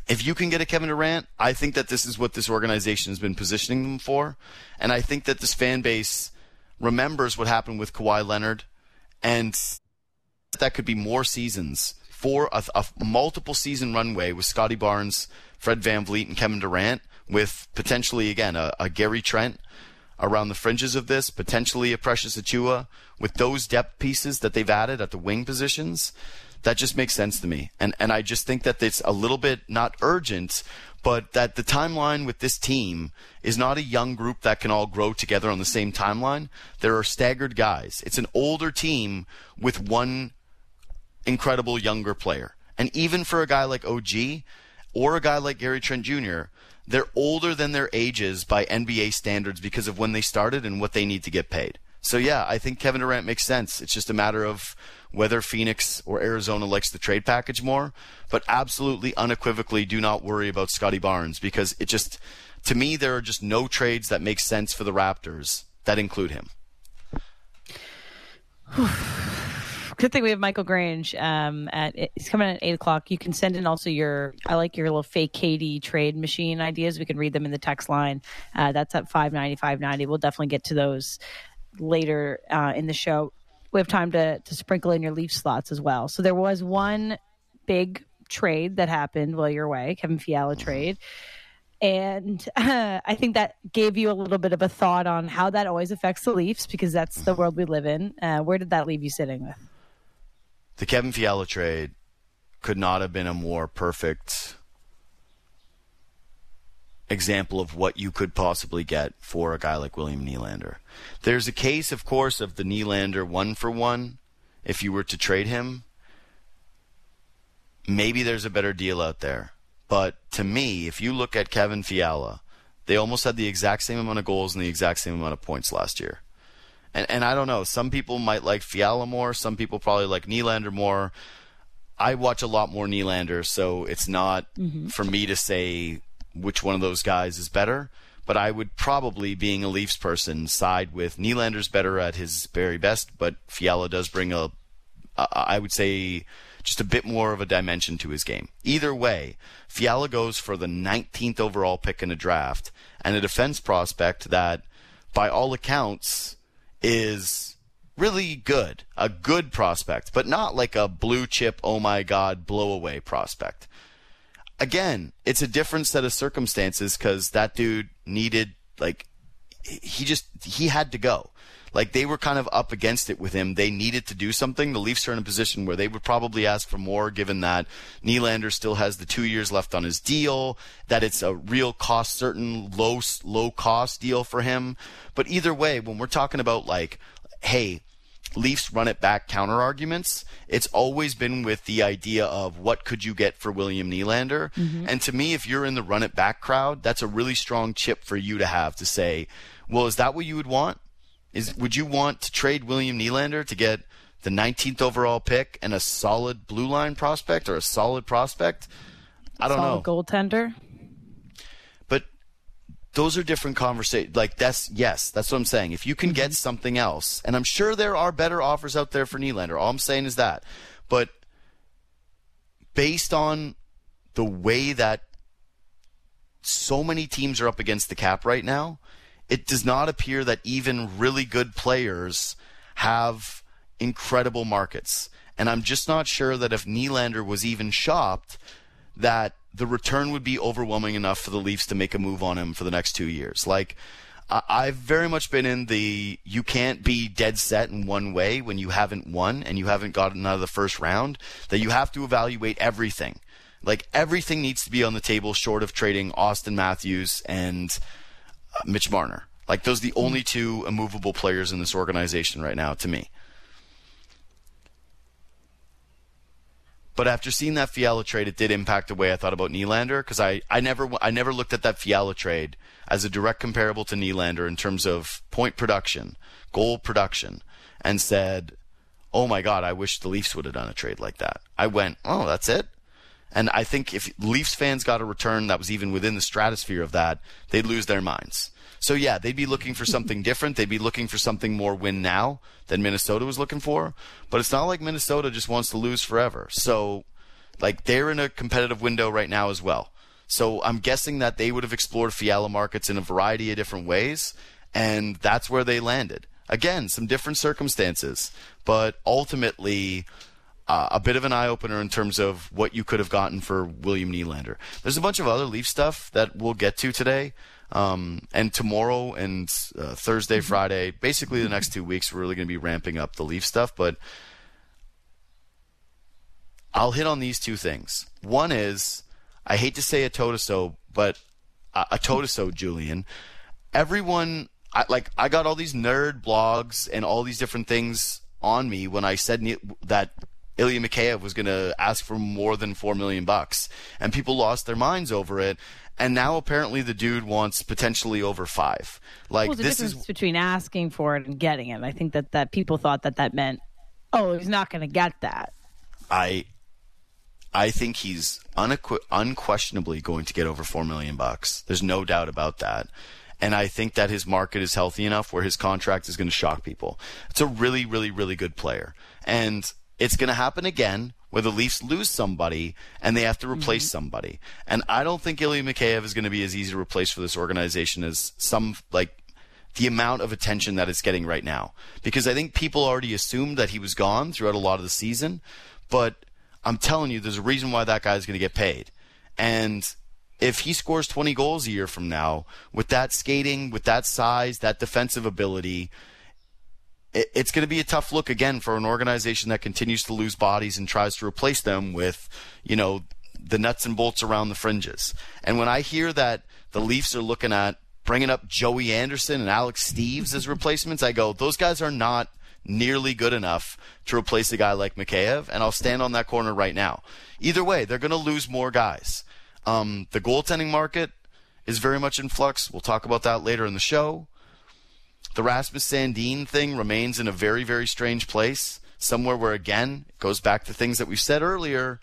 if you can get a Kevin Durant, I think that this is what this organization has been positioning them for. And I think that this fan base remembers what happened with Kawhi Leonard, and that could be more seasons for a, a multiple season runway with Scottie Barnes, Fred VanVleet, and Kevin Durant, with potentially, again, a, a Gary Trent around the fringes of this, potentially a Precious Achiuwa, with those depth pieces that they've added at the wing positions. That just makes sense to me. And and I just think that it's a little bit not urgent, but that the timeline with this team is not a young group that can all grow together on the same timeline. There are staggered guys. It's an older team with one incredible younger player. And even for a guy like O G or a guy like Gary Trent Junior, they're older than their ages by N B A standards because of when they started and what they need to get paid. So yeah, I think Kevin Durant makes sense. It's just a matter of whether Phoenix or Arizona likes the trade package more. But absolutely, unequivocally, do not worry about Scottie Barnes, because it just, to me, there are just no trades that make sense for the Raptors that include him. Good thing we have Michael Grange. Um, at he's coming at eight o'clock. You can send in also your. I like your little fake K D trade machine ideas. We can read them in the text line. Uh, that's at five ninety, five ninety. We'll definitely get to those later uh, in the show. We have time to to sprinkle in your Leaf slots as well. So there was one big trade that happened while you're away, Kevin Fiala trade. And uh, I think that gave you a little bit of a thought on how that always affects the Leafs, because that's the world we live in. Uh, where did that leave you sitting with? The Kevin Fiala trade could not have been a more perfect example of what you could possibly get for a guy like William Nylander. There's a case, of course, of the Nylander one for one. If you were to trade him, maybe there's a better deal out there. But to me, if you look at Kevin Fiala, they almost had the exact same amount of goals and the exact same amount of points last year. And and I don't know, some people might like Fiala more, some people probably like Nylander more. I watch a lot more Nylander, so it's not mm-hmm. for me to say which one of those guys is better. But I would probably, being a Leafs person, side with Nylander's better at his very best, but Fiala does bring a, a I would say, just a bit more of a dimension to his game. Either way, Fiala goes for the nineteenth overall pick in a draft and a defense prospect that, by all accounts, is really good. A good prospect, but not like a blue chip, oh my God, blow away prospect. Again, it's a different set of circumstances because that dude needed, like, he just, he had to go. Like, they were kind of up against it with him. They needed to do something. The Leafs are in a position where they would probably ask for more, given that Nylander still has the two years left on his deal, that it's a real cost, certain low, low cost deal for him. But either way, when we're talking about, like, hey, Leafs run it back counter arguments, it's always been with the idea of what could you get for William Nylander. Mm-hmm. And to me, if you're in the run it back crowd, that's a really strong chip for you to have to say, well, is that what you would want? Is would you want to trade William Nylander to get the nineteenth overall pick and a solid blue line prospect or a solid prospect? I don't solid know. Goaltender. But those are different conversations. Like, that's, yes, that's what I'm saying. If you can mm-hmm. get something else, and I'm sure there are better offers out there for Nylander. All I'm saying is that. But based on the way that so many teams are up against the cap right now, it does not appear that even really good players have incredible markets. And I'm just not sure that if Nylander was even shopped, that the return would be overwhelming enough for the Leafs to make a move on him for the next two years. Like, I've very much been in the you can't be dead set in one way when you haven't won and you haven't gotten out of the first round, that you have to evaluate everything. Like, everything needs to be on the table short of trading Austin Matthews and uh, Mitch Marner. Like, those are the only two immovable players in this organization right now to me. But after seeing that Fiala trade, it did impact the way I thought about Nylander, because I, I never I never looked at that Fiala trade as a direct comparable to Nylander in terms of point production, goal production, and said, oh my God, I wish the Leafs would have done a trade like that. I went, oh, that's it? And I think if Leafs fans got a return that was even within the stratosphere of that, they'd lose their minds. So yeah, they'd be looking for something different. They'd be looking for something more win now than Minnesota was looking for. But it's not like Minnesota just wants to lose forever. So, like, they're in a competitive window right now as well. So I'm guessing that they would have explored Fiala markets in a variety of different ways, and that's where they landed. Again, some different circumstances, but ultimately uh, a bit of an eye-opener in terms of what you could have gotten for William Nylander. There's a bunch of other Leaf stuff that we'll get to today. Um, and tomorrow and uh, Thursday, Friday, basically the next two weeks, we're really going to be ramping up the Leaf stuff. But I'll hit on these two things. One is, I hate to say a toe-to-so, but a, a toe-to-so, Julian. Everyone, I, like, I got all these nerd blogs and all these different things on me when I said ne- that Ilya Mikheyev was going to ask for more than four million bucks, and people lost their minds over it. And now apparently the dude wants potentially over five. Like, well, the this difference is between asking for it and getting it. I think that, that people thought that that meant, oh, he's not going to get that. I, I think he's unequ- unquestionably going to get over four million bucks. There's no doubt about that. And I think that his market is healthy enough where his contract is going to shock people. It's a really, really, really good player, and it's going to happen again, where the Leafs lose somebody and they have to replace mm-hmm. somebody. And I don't think Ilya Mikheyev is going to be as easy to replace for this organization as some, like, the amount of attention that it's getting right now. Because I think people already assumed that he was gone throughout a lot of the season. But I'm telling you, there's a reason why that guy is going to get paid. And if he scores twenty goals a year from now, with that skating, with that size, that defensive ability, it's going to be a tough look again for an organization that continues to lose bodies and tries to replace them with, you know, the nuts and bolts around the fringes. And when I hear that the Leafs are looking at bringing up Joey Anderson and Alex Steeves as replacements, I go, those guys are not nearly good enough to replace a guy like Mikheyev, and I'll stand on that corner right now. Either way, they're going to lose more guys. Um, the goaltending market is very much in flux. We'll talk about that later in the show. The Rasmus Sandin thing remains in a very, very strange place, somewhere where, again, it goes back to things that we've said earlier.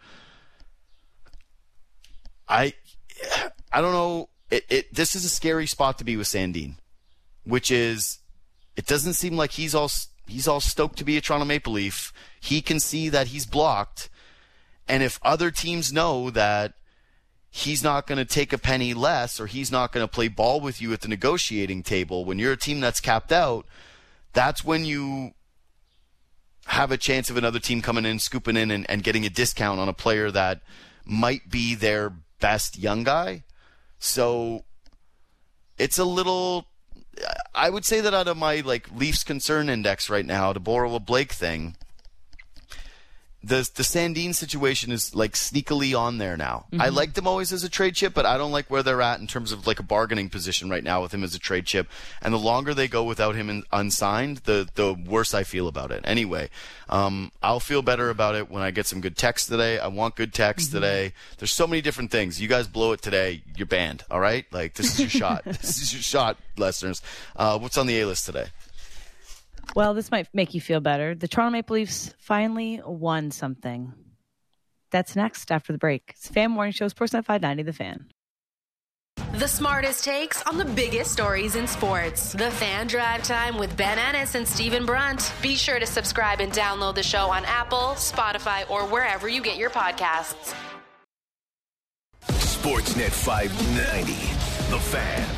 I I don't know. It, it This is a scary spot to be with Sandin, which is, it doesn't seem like he's all he's all stoked to be a Toronto Maple Leaf. He can see that he's blocked, and if other teams know that he's not going to take a penny less, or he's not going to play ball with you at the negotiating table, when you're a team that's capped out, that's when you have a chance of another team coming in, scooping in, and, and getting a discount on a player that might be their best young guy. So it's a little, I would say that out of my like Leafs concern index right now, to borrow a Blake thing, The the Sandin situation is like sneakily on there now. Mm-hmm. I liked him always as a trade chip, but I don't like where they're at in terms of like a bargaining position right now with him as a trade chip. And the longer they go without him in, unsigned, the the worse I feel about it. Anyway, um, I'll feel better about it when I get some good text today. I want good text mm-hmm. today. There's so many different things. You guys blow it today, you're banned. All right, like this is your shot. This is your shot, listeners. Uh, what's on the A list today? Well, this might make you feel better. The Toronto Maple Leafs finally won something. That's next after the break. It's Fan Morning Show, Sportsnet five ninety, The Fan. The smartest takes on the biggest stories in sports. The Fan Drive Time with Ben Ennis and Stephen Brunt. Be sure to subscribe and download the show on Apple, Spotify, or wherever you get your podcasts. Sportsnet five ninety, The Fan.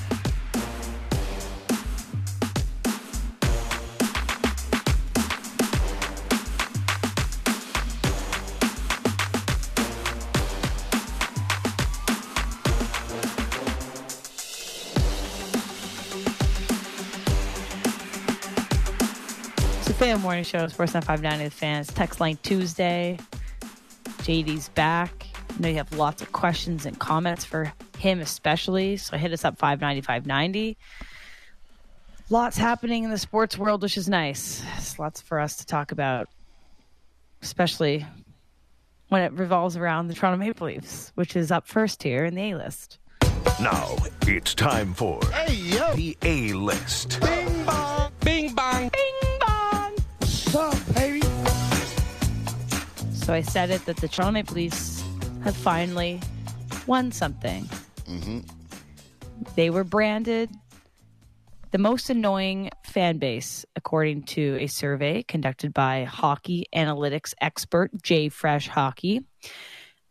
Fan Morning Show, Sportsnet five ninety, The Fan. It's Text Line Tuesday. J D's back. I know you have lots of questions and comments for him especially, so hit us up five ninety, five ninety. Lots happening in the sports world, which is nice. There's lots for us to talk about, especially when it revolves around the Toronto Maple Leafs, which is up first here in the A-list. Now, it's time for hey, yo. the A-list. Bing bong. Bing bong. Bing bong. What's up, baby? So I said it that the Toronto Maple Leafs have finally won something. Mm-hmm. They were branded the most annoying fan base, according to a survey conducted by hockey analytics expert Jay Fresh Hockey.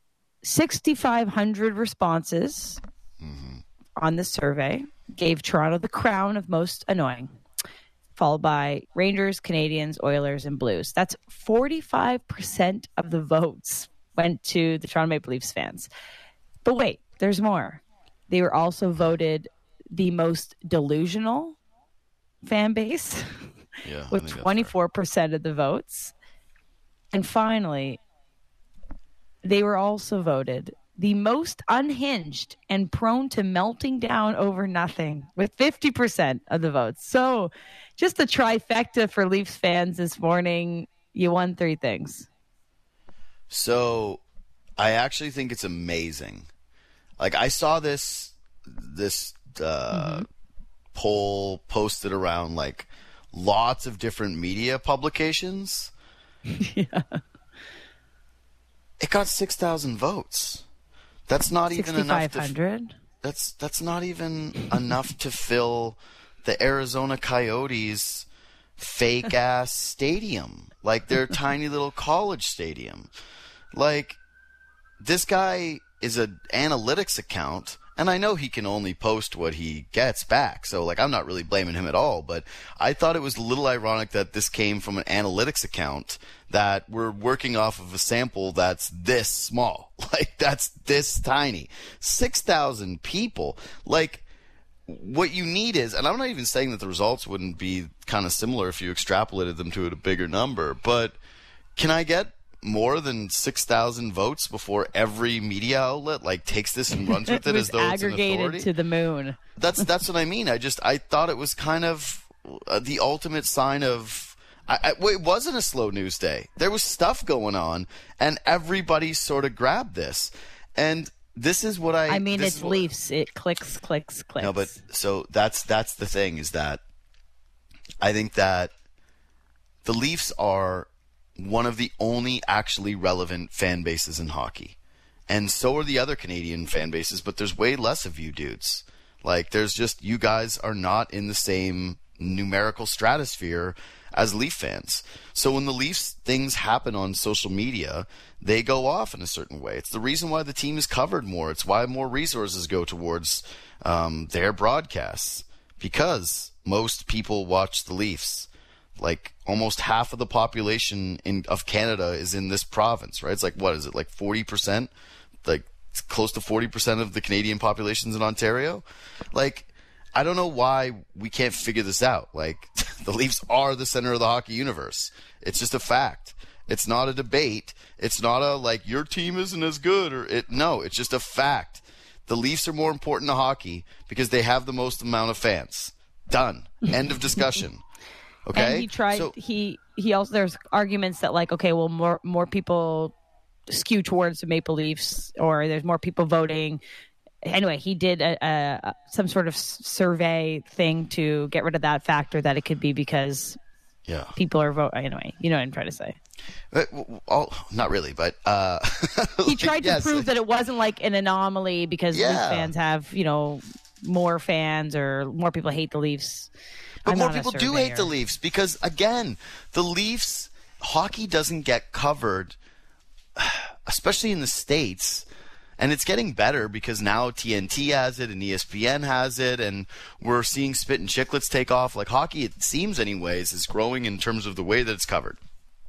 sixty-five hundred responses mm-hmm. on the survey gave Toronto the crown of most annoying, followed by Rangers, Canadiens, Oilers, and Blues. That's forty-five percent of the votes went to the Toronto Maple Leafs fans. But wait, there's more. They were also voted the most delusional fan base yeah, with twenty-four percent of the votes. And finally, they were also voted the most unhinged and prone to melting down over nothing with fifty percent of the votes. So just the trifecta for Leafs fans this morning. You won three things. So I actually think it's amazing. Like, I saw this this uh, mm-hmm. poll posted around, like, lots of different media publications. Yeah. It got six thousand votes. That's not even enough to... sixty-five hundred? That's, that's not even enough to fill the Arizona Coyotes' fake-ass stadium. Like, their tiny little college stadium. Like, this guy is an analytics account, and I know he can only post what he gets back, so, like, I'm not really blaming him at all, but I thought it was a little ironic that this came from an analytics account that we're working off of a sample that's this small. Like, that's this tiny. six thousand people. Like, what you need is, and I'm not even saying that the results wouldn't be kind of similar if you extrapolated them to a bigger number, but can I get more than six thousand votes before every media outlet like takes this and runs with it, it as though it's an authority? Aggregated to the moon. That's that's what I mean. I just I thought it was kind of uh, the ultimate sign of. I, I, well, it wasn't a slow news day. There was stuff going on, and everybody sort of grabbed this. And this is what I. I mean, it's it's what, Leafs. It clicks, clicks, clicks. No, but so that's that's the thing is that I think that the Leafs are one of the only actually relevant fan bases in hockey. And so are the other Canadian fan bases, but there's way less of you dudes. Like, there's just, you guys are not in the same numerical stratosphere as Leaf fans. So when the Leafs things happen on social media, they go off in a certain way. It's the reason why the team is covered more. It's why more resources go towards um, their broadcasts. Because most people watch the Leafs. Like, almost half of the population in of Canada is in this province, right? It's like, what is it, like forty percent? Like, it's close to forty percent of the Canadian population's in Ontario? Like, I don't know why we can't figure this out. Like, the Leafs are the center of the hockey universe. It's just a fact. It's not a debate. It's not a, like, your team isn't as good. or it. No, it's just a fact. The Leafs are more important to hockey because they have the most amount of fans. Done. End of discussion. Okay. And he tried. So, he he also there's arguments that like okay, well more more people skew towards the Maple Leafs, or there's more people voting. Anyway, he did a, a some sort of survey thing to get rid of that factor that it could be because yeah people are voting. Anyway, you know what I'm trying to say. But, all, not really, but uh, he tried to yes, prove like, that it wasn't like an anomaly because yeah. Leafs fans have you know more fans or more people hate the Leafs. But I'm more people do hate the Leafs because, again, the Leafs, hockey doesn't get covered, especially in the States. And it's getting better because now T N T has it and E S P N has it, and we're seeing Spit and Chicklets take off. Like, hockey, it seems anyways, is growing in terms of the way that it's covered.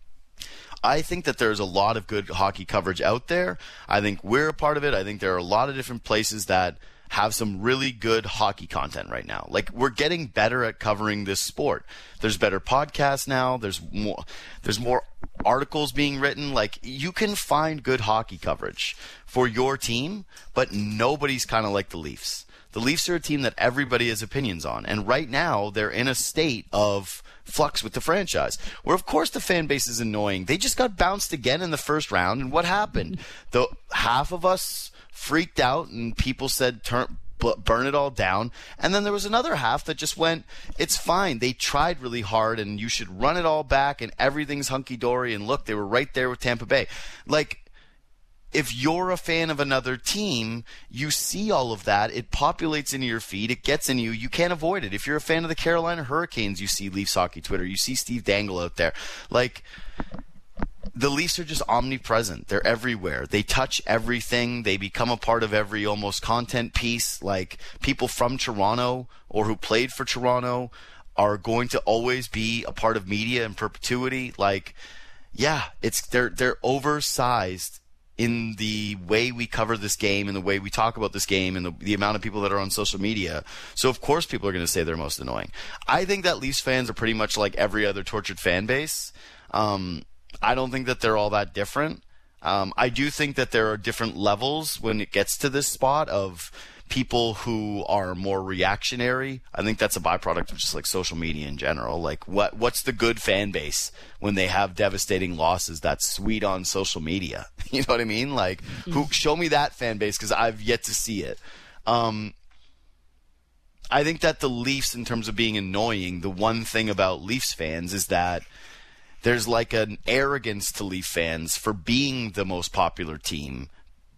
I think that there's a lot of good hockey coverage out there. I think we're a part of it. I think there are a lot of different places that have some really good hockey content right now. Like, we're getting better at covering this sport. There's better podcasts now. There's more, there's more articles being written. Like, you can find good hockey coverage for your team, but nobody's kind of like the Leafs. The Leafs are a team that everybody has opinions on. And right now, they're in a state of flux with the franchise, where of course the fan base is annoying. They just got bounced again in the first round. And what happened? The half of us freaked out and people said turn burn it all down, and then there was another half that just went, it's fine, they tried really hard and you should run it all back and everything's hunky-dory, and look, they were right there with Tampa Bay. Like, if you're a fan of another team, you see all of that, it populates into your feed, it gets in you, you can't avoid it. If you're a fan of the Carolina Hurricanes, you see Leafs Hockey Twitter, you see Steve Dangle out there. Like, the Leafs are just omnipresent. They're everywhere. They touch everything. They become a part of every almost content piece. Like, people from Toronto or who played for Toronto are going to always be a part of media in perpetuity. Like, yeah, it's they're they're oversized in the way we cover this game and the way we talk about this game and the, the amount of people that are on social media. So, of course, people are going to say they're most annoying. I think that Leafs fans are pretty much like every other tortured fan base. Um, I don't think that they're all that different. Um, I do think that there are different levels when it gets to this spot of people who are more reactionary. I think that's a byproduct of just like social media in general. Like, what what's the good fan base when they have devastating losses that's sweet on social media? You know what I mean? Like, who show me that fan base, because I've yet to see it. Um, I think that the Leafs, in terms of being annoying, the one thing about Leafs fans is that there's like an arrogance to Leaf fans for being the most popular team,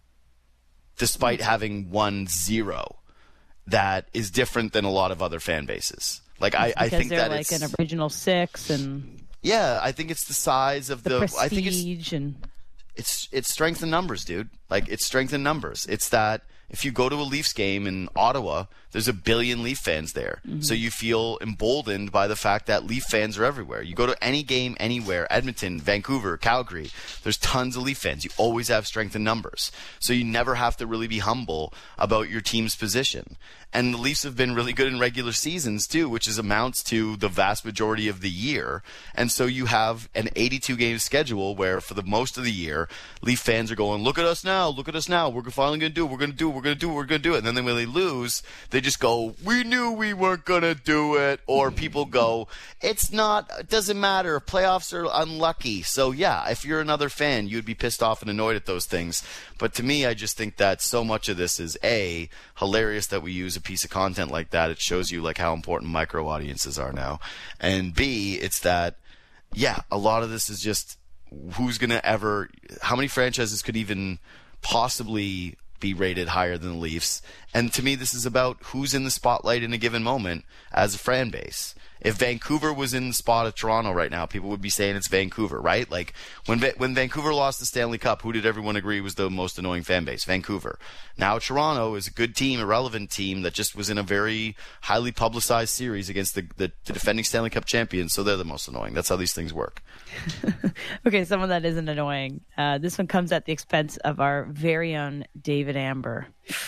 despite having won zero, that is different than a lot of other fan bases. Like, I, I think they're that like it's an original six, and yeah, I think it's the size of the, the. prestige I think it's and it's it's strength in numbers, dude. Like, it's strength in numbers. It's that if you go to a Leafs game in Ottawa, there's a billion Leaf fans there. Mm-hmm. So you feel emboldened by the fact that Leaf fans are everywhere. You go to any game anywhere, Edmonton, Vancouver, Calgary, there's tons of Leaf fans. You always have strength in numbers. So you never have to really be humble about your team's position. And the Leafs have been really good in regular seasons too, which is amounts to the vast majority of the year. And so you have an eighty-two game schedule where for the most of the year, Leaf fans are going, look at us now, look at us now. We're finally going to do it. We're going to do it. We're going to do it. We're going to do it. And then when they lose, they just go, we knew we weren't going to do it. Or people go, it's not, it doesn't matter. Playoffs are unlucky. So yeah, if you're another fan, you'd be pissed off and annoyed at those things. But to me, I just think that so much of this is A, hilarious that we use a piece of content like that. It shows you like how important micro audiences are now. And B, it's that, yeah, a lot of this is just who's going to ever, how many franchises could even possibly be rated higher than the Leafs? And to me, this is about who's in the spotlight in a given moment as a fan base. If Vancouver was in the spot of Toronto right now, people would be saying it's Vancouver, right? Like, when Va- when Vancouver lost the Stanley Cup, who did everyone agree was the most annoying fan base? Vancouver. Now Toronto is a good team, a relevant team that just was in a very highly publicized series against the, the, the defending Stanley Cup champions, so they're the most annoying. That's how these things work. Okay, someone that isn't annoying. Uh, this one comes at the expense of our very own David Amber.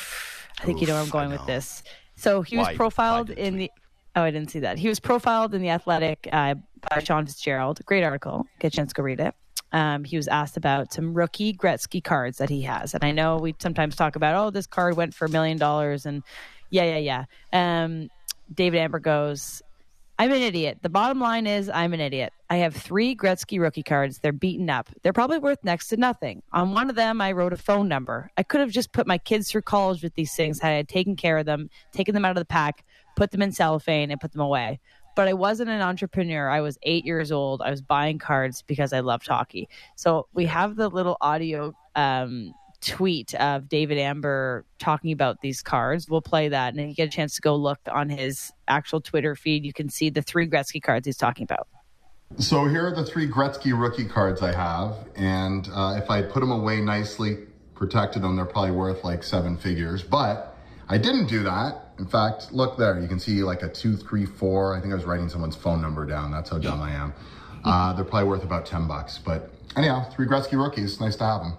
I think Oof, you know where I'm going with this. So he was Why? profiled Why did in we? the... Oh, I didn't see that. He was profiled in The Athletic uh, by Sean Fitzgerald. Great article. Get a chance to go read it. Um, he was asked about some rookie Gretzky cards that he has. And I know we sometimes talk about, oh, this card went for a million dollars. And yeah, yeah, yeah. Um, David Amber goes, I'm an idiot. The bottom line is I'm an idiot. I have three Gretzky rookie cards. They're beaten up. They're probably worth next to nothing. On one of them, I wrote a phone number. I could have just put my kids through college with these things had I taken care of them, taken them out of the pack, put them in cellophane, and put them away. But I wasn't an entrepreneur. I was eight years old. I was buying cards because I loved hockey. So we have the little audio um, tweet of David Amber talking about these cards. We'll play that, and if you get a chance to go look on his actual Twitter feed, you can see the three Gretzky cards he's talking about. So here are the three Gretzky rookie cards I have, and uh, if I put them away nicely, protected them, they're probably worth like seven figures, but I didn't do that. In fact, look there. You can see like a two, three, four. I think I was writing someone's phone number down. That's how dumb I am. Uh, they're probably worth about ten bucks. But anyhow, three Gretzky rookies. Nice to have them.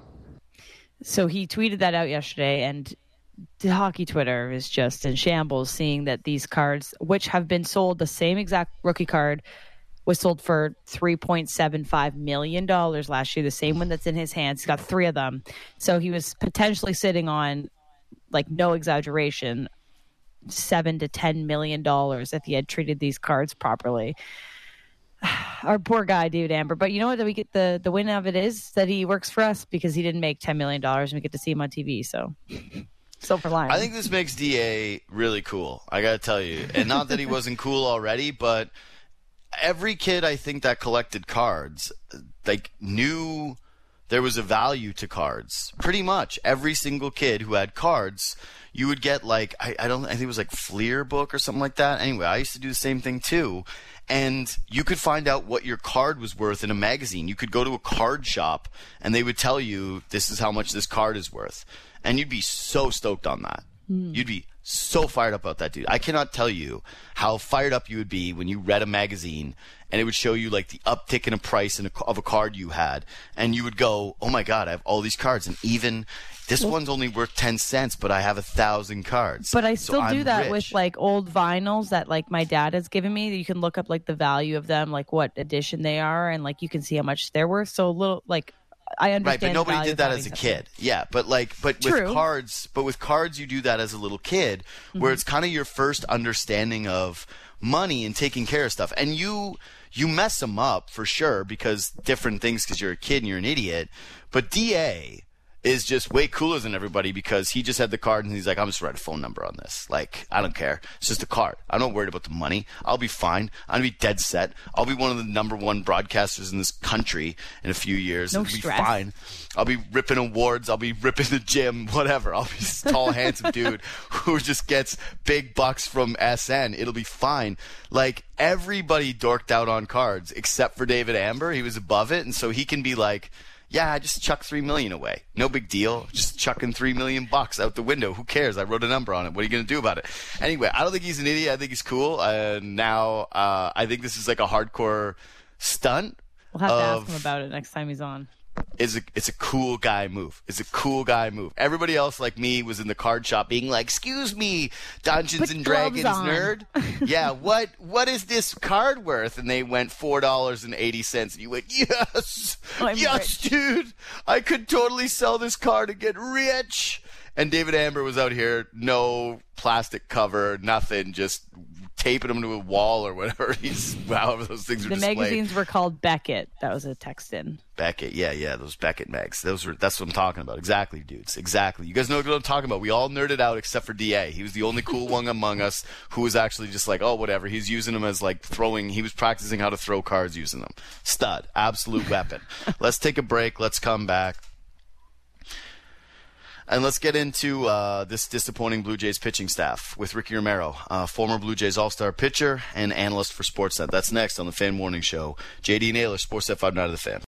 So he tweeted that out yesterday, and the hockey Twitter is just in shambles, seeing that these cards, which have been sold, the same exact rookie card was sold for three point seven five million dollars last year. The same one that's in his hands. He's got three of them. So he was potentially sitting on, like, no exaggeration, seven to ten million dollars if he had treated these cards properly. Our poor guy, David Amber. But you know what? We get the the win of it is that he works for us because he didn't make ten million dollars and we get to see him on T V. So, silver lining. I think this makes D A really cool. I got to tell you, and not that he wasn't cool already, but every kid I think that collected cards, like, knew there was a value to cards. Pretty much every single kid who had cards, you would get like, I, I don't, I think it was like Fleer book or something like that. Anyway, I used to do the same thing too. And you could find out what your card was worth in a magazine. You could go to a card shop and they would tell you this is how much this card is worth. And you'd be so stoked on that. Mm. You'd be so fired up about that, dude. I cannot tell you how fired up you would be when you read a magazine and it would show you like the uptick in a price in a, of a card you had. And you would go, oh my God, I have all these cards. And even this well, one's only worth ten cents, but I have a thousand cards. But I still so do I'm that rich. with like old vinyls that like my dad has given me. You can look up like the value of them, like what edition they are. And like you can see how much they're worth. So a little like. I understand. Right, but nobody did that as a kid. Yeah, but like, but True. with cards, but with cards, you do that as a little kid, where mm-hmm. it's kind of your first understanding of money and taking care of stuff, and you you mess them up for sure because different things because you're a kid and you're an idiot. But D A is just way cooler than everybody because he just had the card and he's like, I'm just write a phone number on this. Like, I don't care. It's just a card. I'm not worried about the money. I'll be fine. I'm going to be dead set. I'll be one of the number one broadcasters in this country in a few years. No It'll be stress. fine. I'll be ripping awards. I'll be ripping the gym, whatever. I'll be this tall, handsome dude who just gets big bucks from S N. It'll be fine. Like, everybody dorked out on cards except for David Amber. He was above it, and so he can be like, yeah, I just chuck three million away. No big deal. Just chucking three million bucks out the window. Who cares? I wrote a number on it. What are you going to do about it? Anyway, I don't think he's an idiot. I think he's cool. And uh, now uh, I think this is like a hardcore stunt. We'll have of, to ask him about it next time he's on. Is a, it's a cool guy move. It's a cool guy move. Everybody else like me was in the card shop being like, excuse me, Dungeons Put and Dragons on. nerd. Yeah, what what is this card worth? And they went four dollars and eighty cents. And you went, yes, I'm yes, rich. dude. I could totally sell this card and get rich. And David Amber was out here, no plastic cover, nothing, just taping them to a wall or whatever. He's however those things were the displayed. magazines were called Beckett. That was a text in. Beckett, yeah, yeah, those Beckett mags. Those were that's what I'm talking about. Exactly, dudes. Exactly. You guys know what I'm talking about. We all nerded out except for D A. He was the only cool one among us who was actually just like, oh, whatever. He's using them as like throwing. He was practicing how to throw cards using them. Stud, absolute weapon. Let's take a break. Let's come back. And let's get into uh, this disappointing Blue Jays pitching staff with Ricky Romero, uh, former Blue Jays All-Star pitcher and analyst for Sportsnet. That's next on the Fan Morning Show. J D Naylor, Sportsnet five ninety The Fan.